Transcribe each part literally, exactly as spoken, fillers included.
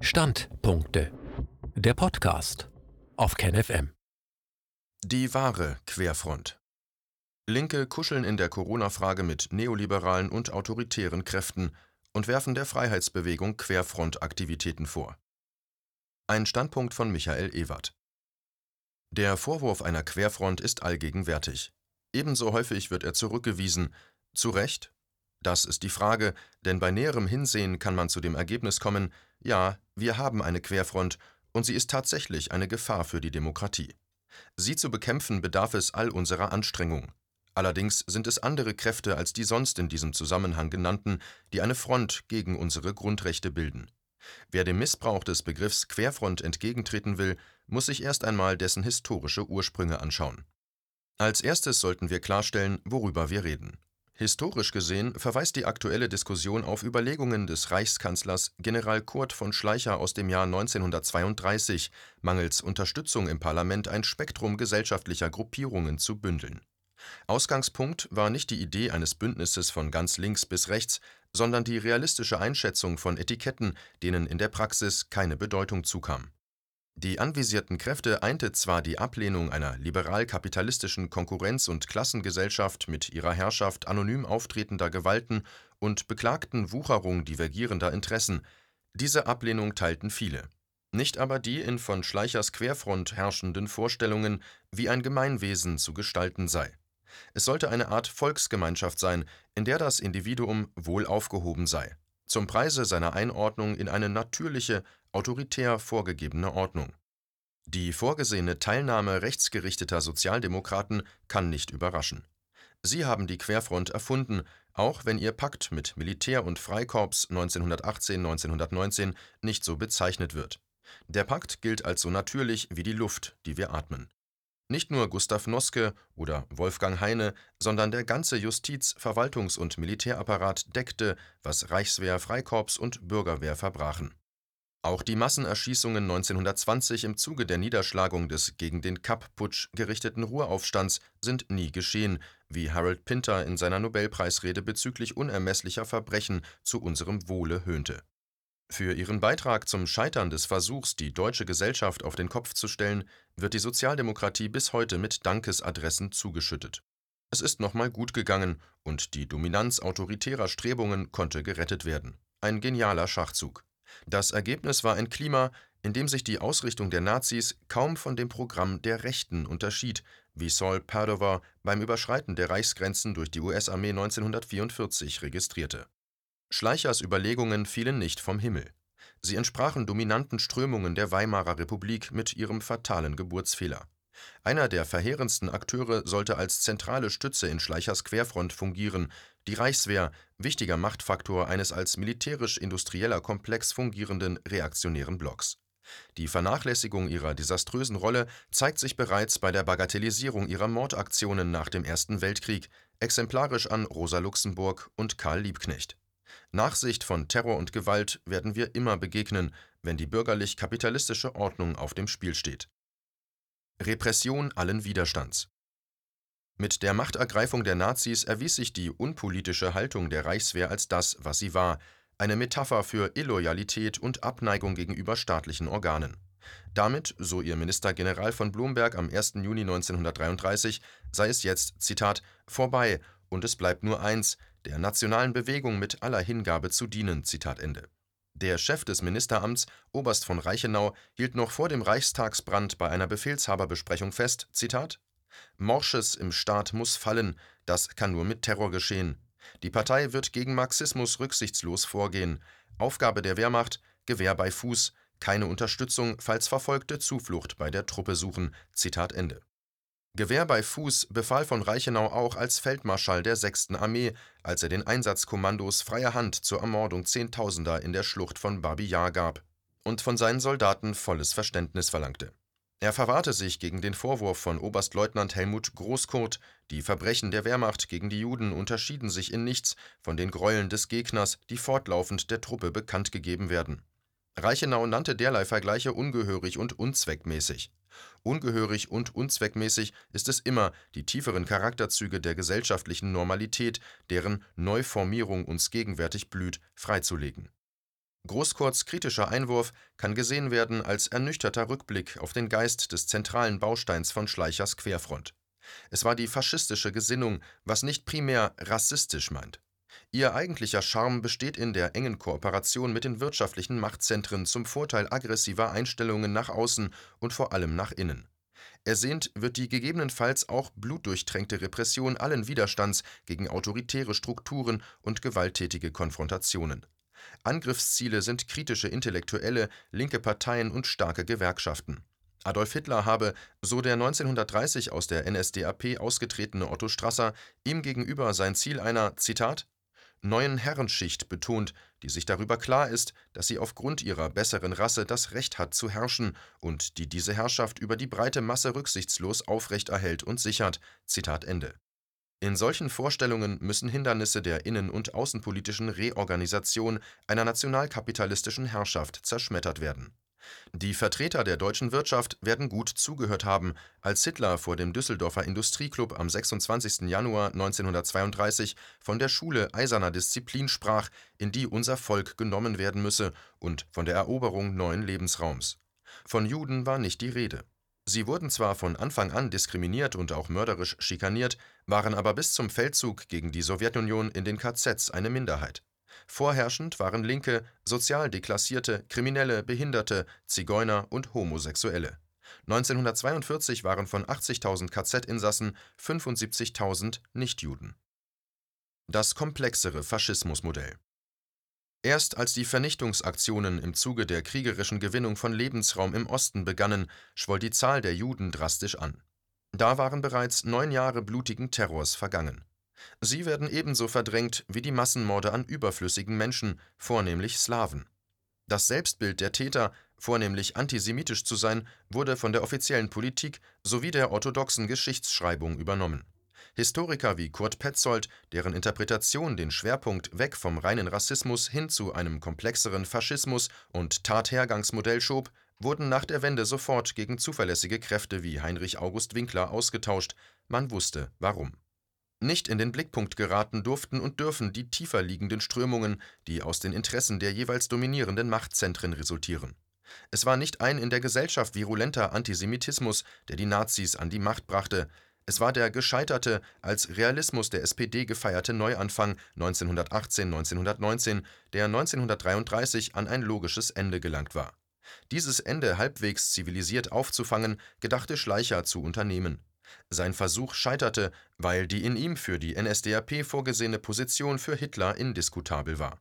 Standpunkte. Der Podcast auf KenFM. Die wahre Querfront. Linke kuscheln in der Corona-Frage mit neoliberalen und autoritären Kräften und werfen der Freiheitsbewegung Querfront-Aktivitäten vor. Ein Standpunkt von Michael Ewert. Der Vorwurf einer Querfront ist allgegenwärtig. Ebenso häufig wird er zurückgewiesen. Zu Recht? Das ist die Frage, denn bei näherem Hinsehen kann man zu dem Ergebnis kommen, ja, wir haben eine Querfront und sie ist tatsächlich eine Gefahr für die Demokratie. Sie zu bekämpfen bedarf es all unserer Anstrengung. Allerdings sind es andere Kräfte als die sonst in diesem Zusammenhang genannten, die eine Front gegen unsere Grundrechte bilden. Wer dem Missbrauch des Begriffs Querfront entgegentreten will, muss sich erst einmal dessen historische Ursprünge anschauen. Als erstes sollten wir klarstellen, worüber wir reden. Historisch gesehen verweist die aktuelle Diskussion auf Überlegungen des Reichskanzlers General Kurt von Schleicher aus dem Jahr neunzehnhundertzweiunddreißig, mangels Unterstützung im Parlament ein Spektrum gesellschaftlicher Gruppierungen zu bündeln. Ausgangspunkt war nicht die Idee eines Bündnisses von ganz links bis rechts, sondern die realistische Einschätzung von Etiketten, denen in der Praxis keine Bedeutung zukam. Die anvisierten Kräfte einte zwar die Ablehnung einer liberal-kapitalistischen Konkurrenz- und Klassengesellschaft mit ihrer Herrschaft anonym auftretender Gewalten und beklagten Wucherung divergierender Interessen. Diese Ablehnung teilten viele. Nicht aber die in von Schleichers Querfront herrschenden Vorstellungen, wie ein Gemeinwesen zu gestalten sei. Es sollte eine Art Volksgemeinschaft sein, in der das Individuum wohl aufgehoben sei, zum Preise seiner Einordnung in eine natürliche, autoritär vorgegebene Ordnung. Die vorgesehene Teilnahme rechtsgerichteter Sozialdemokraten kann nicht überraschen. Sie haben die Querfront erfunden, auch wenn ihr Pakt mit Militär und Freikorps neunzehnhundertachtzehn neunzehnhundertneunzehn nicht so bezeichnet wird. Der Pakt gilt als so natürlich wie die Luft, die wir atmen. Nicht nur Gustav Noske oder Wolfgang Heine, sondern der ganze Justiz-, Verwaltungs- und Militärapparat deckte, was Reichswehr, Freikorps und Bürgerwehr verbrachen. Auch die Massenerschießungen neunzehnhundertzwanzig im Zuge der Niederschlagung des gegen den Kapp-Putsch gerichteten Ruhraufstands sind nie geschehen, wie Harold Pinter in seiner Nobelpreisrede bezüglich unermesslicher Verbrechen zu unserem Wohle höhnte. Für ihren Beitrag zum Scheitern des Versuchs, die deutsche Gesellschaft auf den Kopf zu stellen, wird die Sozialdemokratie bis heute mit Dankesadressen zugeschüttet. Es ist nochmal gut gegangen und die Dominanz autoritärer Strebungen konnte gerettet werden. Ein genialer Schachzug. Das Ergebnis war ein Klima, in dem sich die Ausrichtung der Nazis kaum von dem Programm der Rechten unterschied, wie Saul Padova beim Überschreiten der Reichsgrenzen durch die U S-Armee neunzehnhundertvierundvierzig registrierte. Schleichers Überlegungen fielen nicht vom Himmel. Sie entsprachen dominanten Strömungen der Weimarer Republik mit ihrem fatalen Geburtsfehler. Einer der verheerendsten Akteure sollte als zentrale Stütze in Schleichers Querfront fungieren, die Reichswehr, wichtiger Machtfaktor eines als militärisch-industrieller Komplex fungierenden reaktionären Blocks. Die Vernachlässigung ihrer desaströsen Rolle zeigt sich bereits bei der Bagatellisierung ihrer Mordaktionen nach dem Ersten Weltkrieg, exemplarisch an Rosa Luxemburg und Karl Liebknecht. Nachsicht von Terror und Gewalt werden wir immer begegnen, wenn die bürgerlich-kapitalistische Ordnung auf dem Spiel steht. Repression allen Widerstands. Mit der Machtergreifung der Nazis erwies sich die unpolitische Haltung der Reichswehr als das, was sie war, eine Metapher für Illoyalität und Abneigung gegenüber staatlichen Organen. Damit, so ihr Minister-General von Blomberg am ersten Juni neunzehnhundertdreiunddreißig, sei es jetzt, Zitat, vorbei und es bleibt nur eins, der nationalen Bewegung mit aller Hingabe zu dienen, Zitat Ende. Der Chef des Ministeramts, Oberst von Reichenau, hielt noch vor dem Reichstagsbrand bei einer Befehlshaberbesprechung fest, Zitat, Morsches im Staat muss fallen, das kann nur mit Terror geschehen. Die Partei wird gegen Marxismus rücksichtslos vorgehen. Aufgabe der Wehrmacht, Gewehr bei Fuß, keine Unterstützung, falls Verfolgte Zuflucht bei der Truppe suchen, Zitat Ende. Gewehr bei Fuß befahl von Reichenau auch als Feldmarschall der sechsten Armee, als er den Einsatzkommandos freie Hand zur Ermordung Zehntausender in der Schlucht von Babi Yar gab und von seinen Soldaten volles Verständnis verlangte. Er verwahrte sich gegen den Vorwurf von Oberstleutnant Helmut Großkurt, die Verbrechen der Wehrmacht gegen die Juden unterschieden sich in nichts von den Gräueln des Gegners, die fortlaufend der Truppe bekannt gegeben werden. Reichenau nannte derlei Vergleiche ungehörig und unzweckmäßig. Ungehörig und unzweckmäßig ist es immer, die tieferen Charakterzüge der gesellschaftlichen Normalität, deren Neuformierung uns gegenwärtig blüht, freizulegen. Großkurts kritischer Einwurf kann gesehen werden als ernüchterter Rückblick auf den Geist des zentralen Bausteins von Schleichers Querfront. Es war die faschistische Gesinnung, was nicht primär rassistisch meint. Ihr eigentlicher Charme besteht in der engen Kooperation mit den wirtschaftlichen Machtzentren zum Vorteil aggressiver Einstellungen nach außen und vor allem nach innen. Ersehnt wird die gegebenenfalls auch blutdurchtränkte Repression allen Widerstands gegen autoritäre Strukturen und gewalttätige Konfrontationen. Angriffsziele sind kritische Intellektuelle, linke Parteien und starke Gewerkschaften. Adolf Hitler habe, so der neunzehnhundertdreißig aus der N S D A P ausgetretene Otto Strasser, ihm gegenüber sein Ziel einer, Zitat, neuen Herrenschicht betont, die sich darüber klar ist, dass sie aufgrund ihrer besseren Rasse das Recht hat zu herrschen und die diese Herrschaft über die breite Masse rücksichtslos aufrechterhält und sichert. Zitat Ende. In solchen Vorstellungen müssen Hindernisse der innen- und außenpolitischen Reorganisation einer nationalkapitalistischen Herrschaft zerschmettert werden. Die Vertreter der deutschen Wirtschaft werden gut zugehört haben, als Hitler vor dem Düsseldorfer Industrieklub am sechsundzwanzigsten Januar neunzehnhundertzweiunddreißig von der Schule eiserner Disziplin sprach, in die unser Volk genommen werden müsse, und von der Eroberung neuen Lebensraums. Von Juden war nicht die Rede. Sie wurden zwar von Anfang an diskriminiert und auch mörderisch schikaniert, waren aber bis zum Feldzug gegen die Sowjetunion in den K Zs eine Minderheit. Vorherrschend waren Linke, sozial Deklassierte, Kriminelle, Behinderte, Zigeuner und Homosexuelle. neunzehnhundertzweiundvierzig waren von achtzigtausend K Z-Insassen fünfundsiebzigtausend Nichtjuden. Das komplexere Faschismusmodell. Erst als die Vernichtungsaktionen im Zuge der kriegerischen Gewinnung von Lebensraum im Osten begannen, schwoll die Zahl der Juden drastisch an. Da waren bereits neun Jahre blutigen Terrors vergangen. Sie werden ebenso verdrängt wie die Massenmorde an überflüssigen Menschen, vornehmlich Slawen. Das Selbstbild der Täter, vornehmlich antisemitisch zu sein, wurde von der offiziellen Politik sowie der orthodoxen Geschichtsschreibung übernommen. Historiker wie Kurt Petzold, deren Interpretation den Schwerpunkt weg vom reinen Rassismus hin zu einem komplexeren Faschismus und Tathergangsmodell schob, wurden nach der Wende sofort gegen zuverlässige Kräfte wie Heinrich August Winkler ausgetauscht. Man wusste, warum. Nicht in den Blickpunkt geraten durften und dürfen die tiefer liegenden Strömungen, die aus den Interessen der jeweils dominierenden Machtzentren resultieren. Es war nicht ein in der Gesellschaft virulenter Antisemitismus, der die Nazis an die Macht brachte. Es war der gescheiterte, als Realismus der S P D gefeierte Neuanfang neunzehnhundertachtzehn neunzehnhundertneunzehn, der neunzehnhundertdreiunddreißig an ein logisches Ende gelangt war. Dieses Ende halbwegs zivilisiert aufzufangen, gedachte Schleicher zu unternehmen. Sein Versuch scheiterte, weil die in ihm für die N S D A P vorgesehene Position für Hitler indiskutabel war.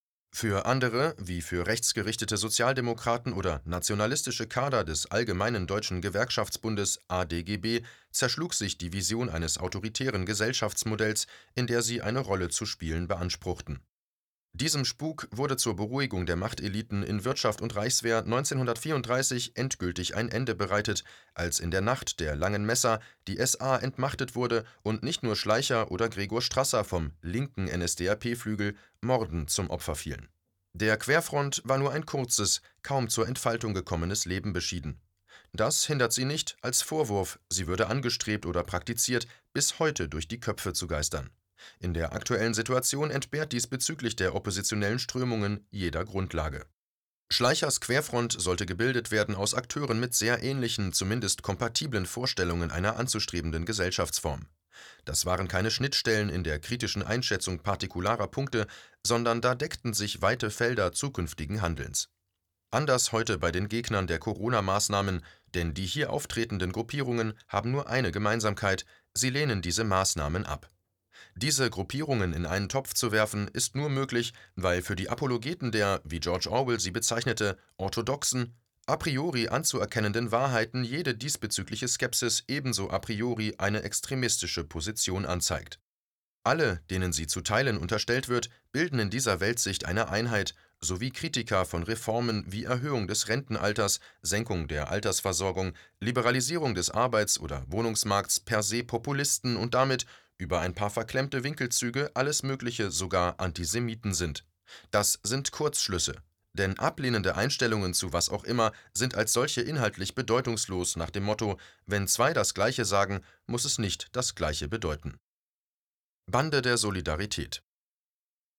Für andere, wie für rechtsgerichtete Sozialdemokraten oder nationalistische Kader des Allgemeinen Deutschen Gewerkschaftsbundes A D G B, zerschlug sich die Vision eines autoritären Gesellschaftsmodells, in der sie eine Rolle zu spielen beanspruchten. Diesem Spuk wurde zur Beruhigung der Machteliten in Wirtschaft und Reichswehr neunzehnhundertvierunddreißig endgültig ein Ende bereitet, als in der Nacht der langen Messer die S A entmachtet wurde und nicht nur Schleicher oder Gregor Strasser vom linken N S D A P-Flügel Morden zum Opfer fielen. Der Querfront war nur ein kurzes, kaum zur Entfaltung gekommenes Leben beschieden. Das hindert sie nicht, als Vorwurf, sie würde angestrebt oder praktiziert, bis heute durch die Köpfe zu geistern. In der aktuellen Situation entbehrt dies bezüglich der oppositionellen Strömungen jeder Grundlage. Schleichers Querfront sollte gebildet werden aus Akteuren mit sehr ähnlichen, zumindest kompatiblen Vorstellungen einer anzustrebenden Gesellschaftsform. Das waren keine Schnittstellen in der kritischen Einschätzung partikularer Punkte, sondern da deckten sich weite Felder zukünftigen Handelns. Anders heute bei den Gegnern der Corona-Maßnahmen, denn die hier auftretenden Gruppierungen haben nur eine Gemeinsamkeit: sie lehnen diese Maßnahmen ab. Diese Gruppierungen in einen Topf zu werfen, ist nur möglich, weil für die Apologeten der, wie George Orwell sie bezeichnete, orthodoxen, a priori anzuerkennenden Wahrheiten jede diesbezügliche Skepsis ebenso a priori eine extremistische Position anzeigt. Alle, denen sie zu teilen unterstellt wird, bilden in dieser Weltsicht eine Einheit, sowie Kritiker von Reformen wie Erhöhung des Rentenalters, Senkung der Altersversorgung, Liberalisierung des Arbeits- oder Wohnungsmarkts per se Populisten und damit über ein paar verklemmte Winkelzüge alles Mögliche sogar Antisemiten sind. Das sind Kurzschlüsse, denn ablehnende Einstellungen zu was auch immer sind als solche inhaltlich bedeutungslos nach dem Motto: Wenn zwei das Gleiche sagen, muss es nicht das Gleiche bedeuten. Bande der Solidarität.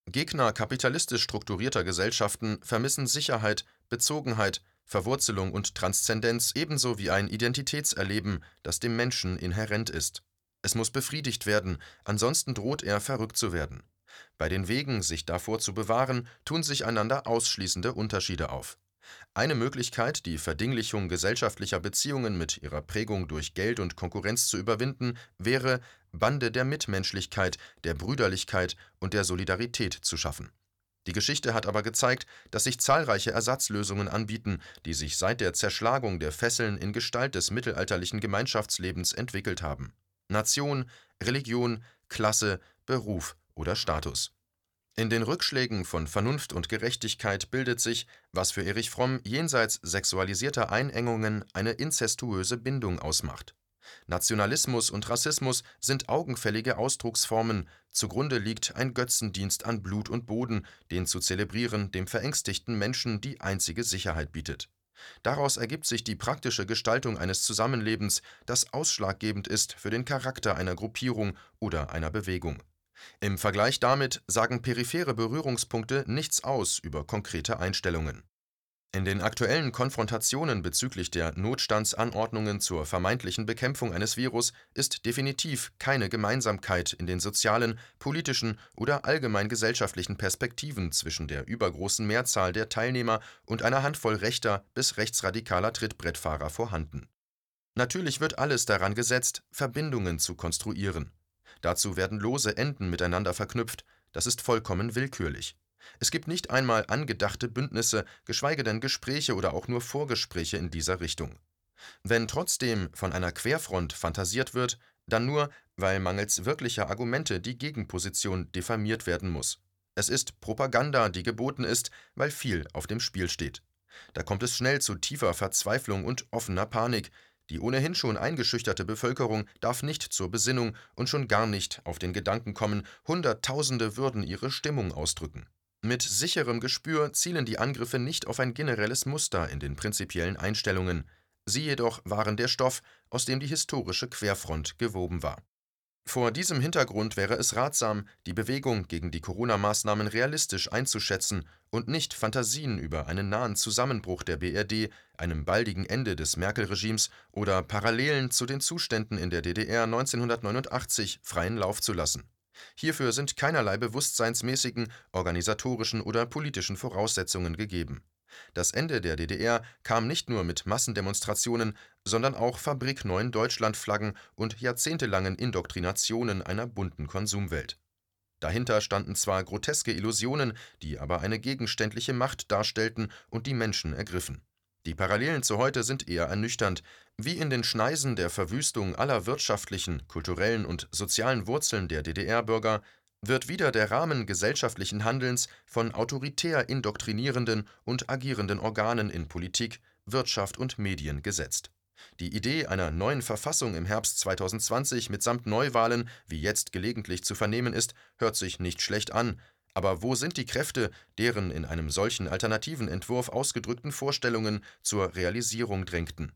Gegner kapitalistisch strukturierter Gesellschaften vermissen Sicherheit, Bezogenheit, Verwurzelung und Transzendenz ebenso wie ein Identitätserleben, das dem Menschen inhärent ist. Es muss befriedigt werden, ansonsten droht er verrückt zu werden. Bei den Wegen, sich davor zu bewahren, tun sich einander ausschließende Unterschiede auf. Eine Möglichkeit, die Verdinglichung gesellschaftlicher Beziehungen mit ihrer Prägung durch Geld und Konkurrenz zu überwinden, wäre, Bande der Mitmenschlichkeit, der Brüderlichkeit und der Solidarität zu schaffen. Die Geschichte hat aber gezeigt, dass sich zahlreiche Ersatzlösungen anbieten, die sich seit der Zerschlagung der Fesseln in Gestalt des mittelalterlichen Gemeinschaftslebens entwickelt haben. Nation, Religion, Klasse, Beruf oder Status. In den Rückschlägen von Vernunft und Gerechtigkeit bildet sich, was für Erich Fromm jenseits sexualisierter Einengungen eine inzestuöse Bindung ausmacht. Nationalismus und Rassismus sind augenfällige Ausdrucksformen, zugrunde liegt ein Götzendienst an Blut und Boden, den zu zelebrieren dem verängstigten Menschen die einzige Sicherheit bietet. Daraus ergibt sich die praktische Gestaltung eines Zusammenlebens, das ausschlaggebend ist für den Charakter einer Gruppierung oder einer Bewegung. Im Vergleich damit sagen periphere Berührungspunkte nichts aus über konkrete Einstellungen. In den aktuellen Konfrontationen bezüglich der Notstandsanordnungen zur vermeintlichen Bekämpfung eines Virus ist definitiv keine Gemeinsamkeit in den sozialen, politischen oder allgemein gesellschaftlichen Perspektiven zwischen der übergroßen Mehrzahl der Teilnehmer und einer Handvoll rechter bis rechtsradikaler Trittbrettfahrer vorhanden. Natürlich wird alles daran gesetzt, Verbindungen zu konstruieren. Dazu werden lose Enden miteinander verknüpft, das ist vollkommen willkürlich. Es gibt nicht einmal angedachte Bündnisse, geschweige denn Gespräche oder auch nur Vorgespräche in dieser Richtung. Wenn trotzdem von einer Querfront fantasiert wird, dann nur, weil mangels wirklicher Argumente die Gegenposition diffamiert werden muss. Es ist Propaganda, die geboten ist, weil viel auf dem Spiel steht. Da kommt es schnell zu tiefer Verzweiflung und offener Panik. Die ohnehin schon eingeschüchterte Bevölkerung darf nicht zur Besinnung und schon gar nicht auf den Gedanken kommen, Hunderttausende würden ihre Stimmung ausdrücken. Mit sicherem Gespür zielen die Angriffe nicht auf ein generelles Muster in den prinzipiellen Einstellungen. Sie jedoch waren der Stoff, aus dem die historische Querfront gewoben war. Vor diesem Hintergrund wäre es ratsam, die Bewegung gegen die Corona-Maßnahmen realistisch einzuschätzen und nicht Fantasien über einen nahen Zusammenbruch der B R D, einem baldigen Ende des Merkel-Regimes oder Parallelen zu den Zuständen in der D D R neunzehnhundertneunundachtzig freien Lauf zu lassen. Hierfür sind keinerlei bewusstseinsmäßigen, organisatorischen oder politischen Voraussetzungen gegeben. Das Ende der D D R kam nicht nur mit Massendemonstrationen, sondern auch fabrikneuen Deutschlandflaggen und jahrzehntelangen Indoktrinationen einer bunten Konsumwelt. Dahinter standen zwar groteske Illusionen, die aber eine gegenständliche Macht darstellten und die Menschen ergriffen. Die Parallelen zu heute sind eher ernüchternd. Wie in den Schneisen der Verwüstung aller wirtschaftlichen, kulturellen und sozialen Wurzeln der D D R-Bürger wird wieder der Rahmen gesellschaftlichen Handelns von autoritär indoktrinierenden und agierenden Organen in Politik, Wirtschaft und Medien gesetzt. Die Idee einer neuen Verfassung im Herbst zweitausendzwanzig mitsamt Neuwahlen, wie jetzt gelegentlich zu vernehmen ist, hört sich nicht schlecht an. Aber wo sind die Kräfte, deren in einem solchen alternativen Entwurf ausgedrückten Vorstellungen zur Realisierung drängten?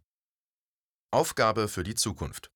Aufgabe für die Zukunft.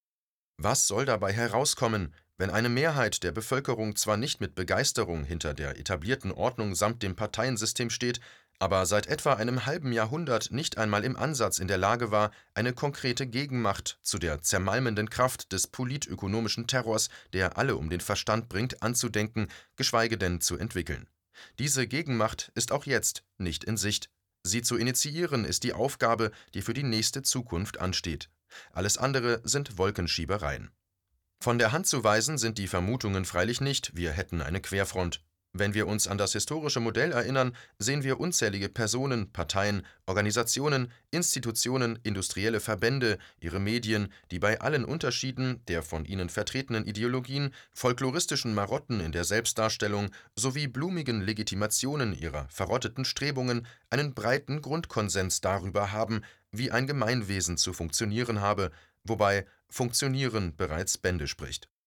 Was soll dabei herauskommen, wenn eine Mehrheit der Bevölkerung zwar nicht mit Begeisterung hinter der etablierten Ordnung samt dem Parteiensystem steht, aber seit etwa einem halben Jahrhundert nicht einmal im Ansatz in der Lage war, eine konkrete Gegenmacht zu der zermalmenden Kraft des politökonomischen Terrors, der alle um den Verstand bringt, anzudenken, geschweige denn zu entwickeln. Diese Gegenmacht ist auch jetzt nicht in Sicht. Sie zu initiieren ist die Aufgabe, die für die nächste Zukunft ansteht. Alles andere sind Wolkenschiebereien. Von der Hand zu weisen sind die Vermutungen freilich nicht, wir hätten eine Querfront. Wenn wir uns an das historische Modell erinnern, sehen wir unzählige Personen, Parteien, Organisationen, Institutionen, industrielle Verbände, ihre Medien, die bei allen Unterschieden der von ihnen vertretenen Ideologien, folkloristischen Marotten in der Selbstdarstellung sowie blumigen Legitimationen ihrer verrotteten Strebungen einen breiten Grundkonsens darüber haben, wie ein Gemeinwesen zu funktionieren habe, wobei Funktionieren bereits Bände spricht.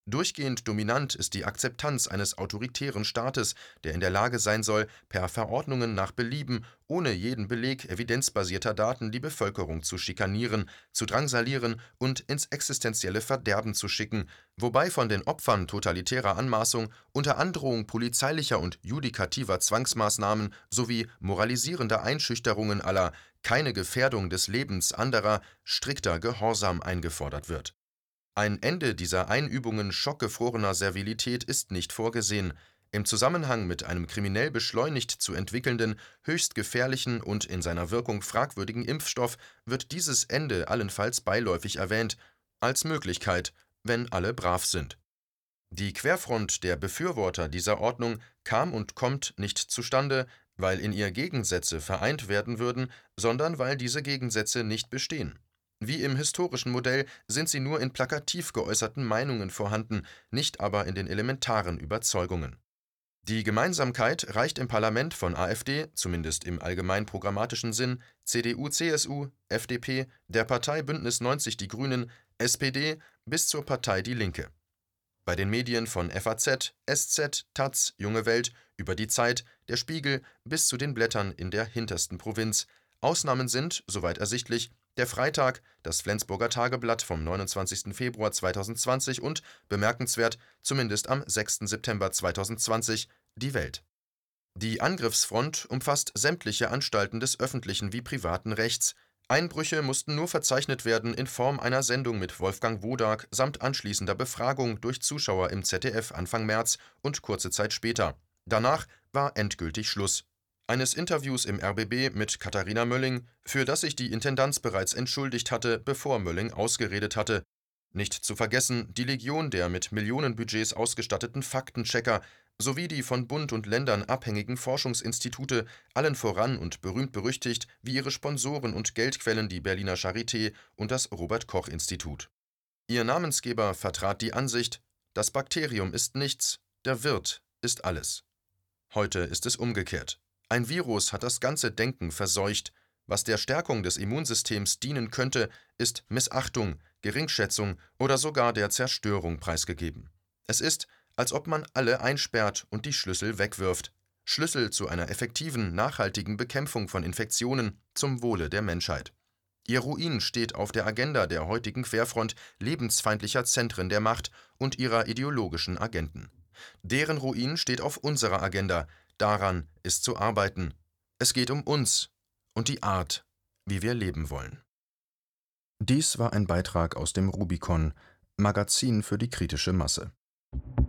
Durchgehend dominant ist die Akzeptanz eines autoritären Staates, der in der Lage sein soll, per Verordnungen nach Belieben, ohne jeden Beleg evidenzbasierter Daten die Bevölkerung zu schikanieren, zu drangsalieren und ins existenzielle Verderben zu schicken, wobei von den Opfern totalitärer Anmaßung unter Androhung polizeilicher und judikativer Zwangsmaßnahmen sowie moralisierender Einschüchterungen aller „keine Gefährdung des Lebens anderer" strikter Gehorsam eingefordert wird. Ein Ende dieser Einübungen schockgefrorener Servilität ist nicht vorgesehen. Im Zusammenhang mit einem kriminell beschleunigt zu entwickelnden, höchst gefährlichen und in seiner Wirkung fragwürdigen Impfstoff wird dieses Ende allenfalls beiläufig erwähnt, als Möglichkeit, wenn alle brav sind. Die Querfront der Befürworter dieser Ordnung kam und kommt nicht zustande, weil in ihr Gegensätze vereint werden würden, sondern weil diese Gegensätze nicht bestehen. Wie im historischen Modell sind sie nur in plakativ geäußerten Meinungen vorhanden, nicht aber in den elementaren Überzeugungen. Die Gemeinsamkeit reicht im Parlament von AfD, zumindest im allgemein programmatischen Sinn, C D U C S U, F D P, der Partei Bündnis neunzig Die Grünen, S P D bis zur Partei Die Linke. Bei den Medien von F A Z, S Z, taz, Junge Welt, über die Zeit, der Spiegel bis zu den Blättern in der hintersten Provinz. Ausnahmen sind, soweit ersichtlich, der Freitag, das Flensburger Tageblatt vom neunundzwanzigsten Februar zweitausendzwanzig und, bemerkenswert, zumindest am sechsten September zweitausendzwanzig, Die Welt. Die Angriffsfront umfasst sämtliche Anstalten des öffentlichen wie privaten Rechts. Einbrüche mussten nur verzeichnet werden in Form einer Sendung mit Wolfgang Wodak samt anschließender Befragung durch Zuschauer im Z D F Anfang März und kurze Zeit später. Danach war endgültig Schluss. Eines Interviews im R B B mit Katharina Mölling, für das sich die Intendanz bereits entschuldigt hatte, bevor Mölling ausgeredet hatte. Nicht zu vergessen die Legion der mit Millionenbudgets ausgestatteten Faktenchecker sowie die von Bund und Ländern abhängigen Forschungsinstitute, allen voran und berühmt-berüchtigt wie ihre Sponsoren und Geldquellen die Berliner Charité und das Robert-Koch-Institut. Ihr Namensgeber vertrat die Ansicht, das Bakterium ist nichts, der Wirt ist alles. Heute ist es umgekehrt. Ein Virus hat das ganze Denken verseucht. Was der Stärkung des Immunsystems dienen könnte, ist Missachtung, Geringschätzung oder sogar der Zerstörung preisgegeben. Es ist, als ob man alle einsperrt und die Schlüssel wegwirft. Schlüssel zu einer effektiven, nachhaltigen Bekämpfung von Infektionen zum Wohle der Menschheit. Ihr Ruin steht auf der Agenda der heutigen Querfront lebensfeindlicher Zentren der Macht und ihrer ideologischen Agenten. Deren Ruin steht auf unserer Agenda. Daran ist zu arbeiten. Es geht um uns und die Art, wie wir leben wollen. Dies war ein Beitrag aus dem Rubicon, Magazin für die kritische Masse.